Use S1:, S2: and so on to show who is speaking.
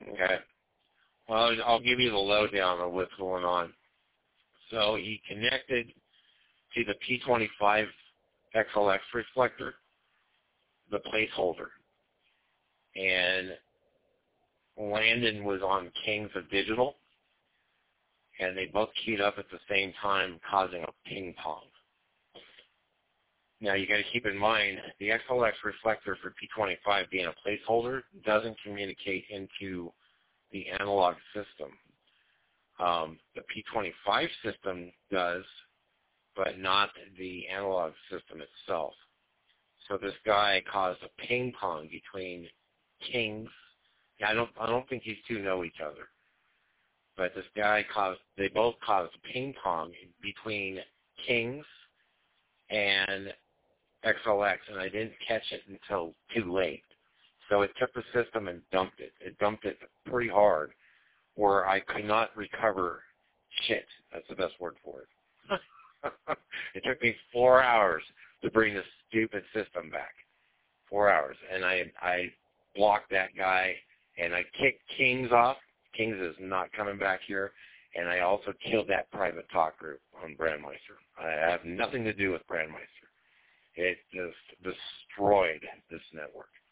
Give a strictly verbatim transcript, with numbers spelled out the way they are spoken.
S1: Okay. Well, I'll give you the lowdown on what's going on. So he connected to the P twenty-five X L X reflector, the placeholder, and Landon was on Kings of Digital, and they both keyed up at the same time, causing a ping pong. Now, you got to keep in mind, the X L X reflector for P twenty-five being a placeholder doesn't communicate into the analog system. Um, the P twenty-five system does, but not the analog system itself. So this guy caused a ping pong between Kings. I don't, I don't think these two know each other, but this guy caused, they both caused a ping pong between Kings and X L X, and I didn't catch it until too late. So it took the system and dumped it. It dumped it pretty hard, where I could not recover shit. That's the best word for it. It took me four hours to bring this stupid system back. Four hours. And I I blocked that guy, and I kicked Kings off. Kings is not coming back here. And I also killed that private talk group on Brandmeister. I have nothing to do with Brandmeister. It just destroyed this network.